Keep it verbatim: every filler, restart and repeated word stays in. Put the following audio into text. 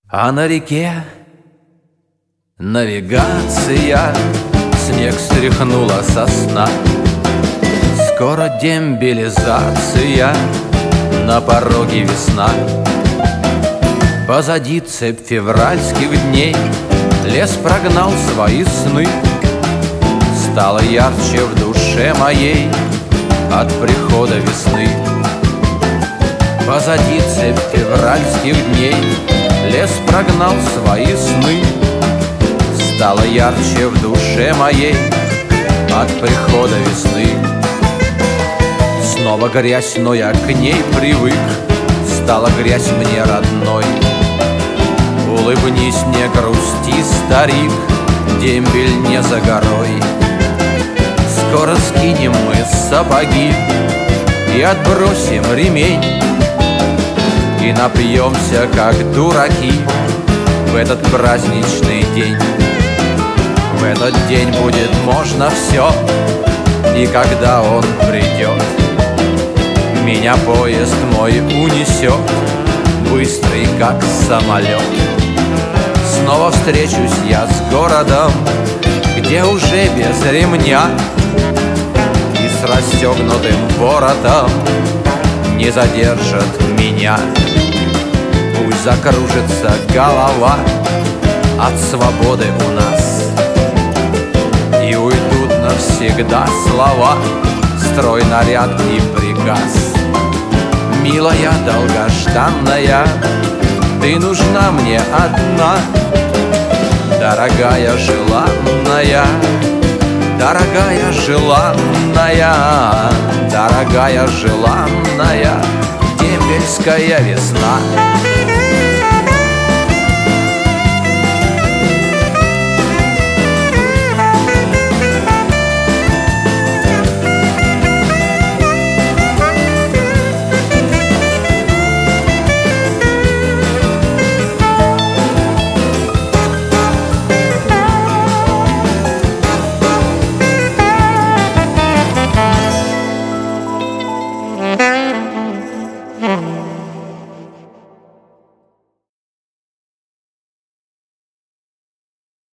А на реке навигация, снег стряхнула со сна. Скоро дембелизация, на пороге весна. Позади цепь февральских дней, лес прогнал свои сны. Стало ярче в душе моей от прихода весны. Позади цепь февральских дней, лес прогнал свои сны. Стало ярче в душе моей от прихода весны. Снова грязь, но я к ней привык, стала грязь мне родной. Улыбнись, не грусти, старик, дембель не за горой. Скоро скинем мы сапоги и отбросим ремень, и напьемся, как дураки, в этот праздничный день. В этот день будет можно все, и когда он придет, меня поезд мой унесет, быстрый, как самолет. Снова встречусь я с городом, где уже без ремня и с расстегнутым воротом не задержат меня. Пусть закружится голова от свободы у нас, и уйдут навсегда слова, строй, наряд и приказ. Милая, долгожданная, ты нужна мне одна, дорогая, желанная, дорогая, желанная, дорогая, желанная дембельская весна.